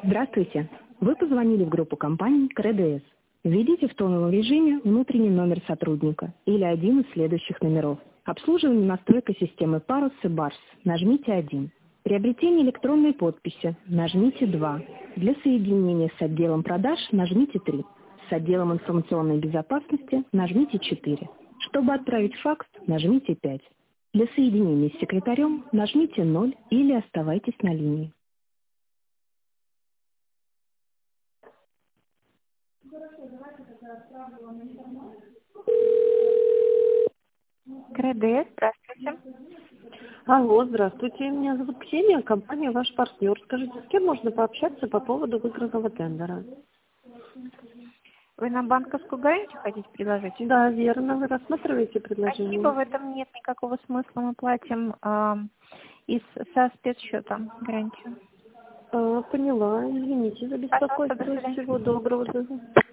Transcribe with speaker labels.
Speaker 1: Здравствуйте. Вы позвонили в группу компаний КРДС. Введите в тоновом режиме внутренний номер сотрудника или один из следующих номеров. Обслуживание, настройка системы Parus и Bars. Нажмите 1. Приобретение электронной подписи. Нажмите 2. Для соединения с отделом продаж нажмите 3. С отделом информационной безопасности нажмите 4. Чтобы отправить факс, нажмите 5. Для соединения с секретарем нажмите 0 или оставайтесь на линии.
Speaker 2: КРДС, здравствуйте.
Speaker 3: Алло, здравствуйте. Меня зовут Ксения, компания «Ваш партнер». Скажите, с кем можно пообщаться по поводу выигранного тендера?
Speaker 2: Вы на банковскую гарантию хотите предложить?
Speaker 3: Да, верно. Вы рассматриваете предложение?
Speaker 2: Спасибо, в этом нет никакого смысла. Мы платим со спецсчета гарантию.
Speaker 3: Поняла. Извините за беспокойство.
Speaker 2: Пожалуйста, до свидания.
Speaker 3: Всего доброго.